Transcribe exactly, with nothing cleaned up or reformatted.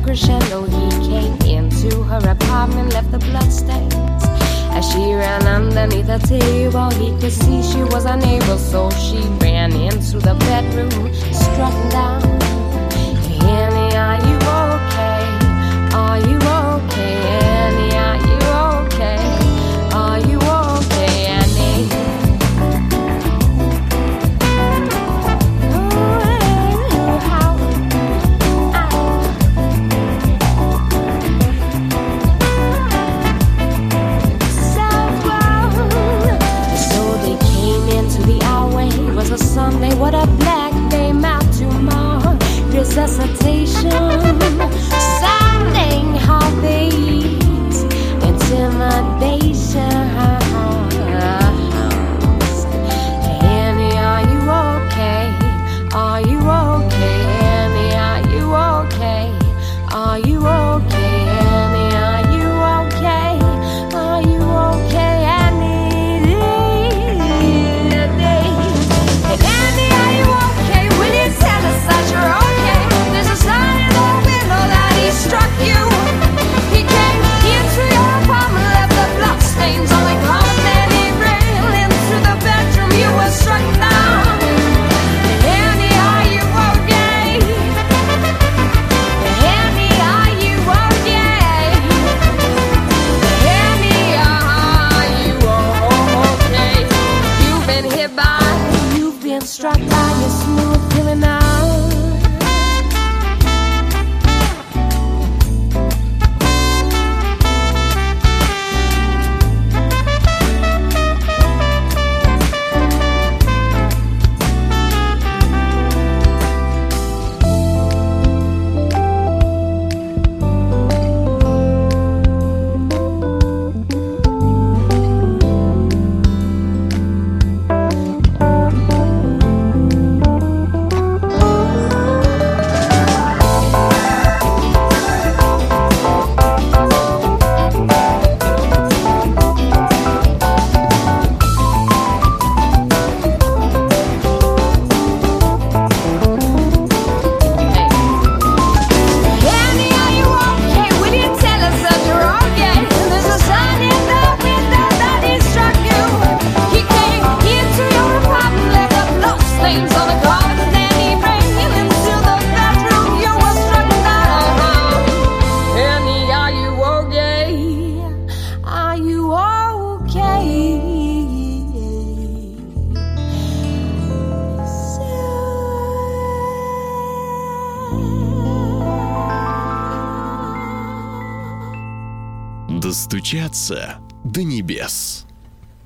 crescendo. He came into her apartment, left the bloodstains. As she ran underneath the table, he could see she was unable, so she ran into the bedroom, struck down. Annie, are you okay? Are you okay, Annie? Are you okay? Are you okay, Annie? Oh, how so they came into the hour. It was a Sunday, what a black day, mouth to mar resuscitation, sounding heartbeats, intimidation. Annie, are you okay? Are you okay, Annie? Are you okay? Are you okay, Annie? Are you okay? Are you okay, Annie? And Annie, are you okay? Will you tell us that you're okay? There's a sign in the window that he struck you. He came into your apartment, left the bloodstains on the carpet, and he ran into the bedroom. You were struck down. Annie, are you okay? Annie, are you okay? Annie, are you okay? You've been hit by, you've been struck by your smooth feeling now. Annie, are you okay? Will you tell us that you're okay? There's a sign in the window that he struck you. He came into your apartment, left the bloodstains on the carpet, and then he ran into the bedroom. You were struck down. Annie, are you okay? Are you okay? Достучаться до небес.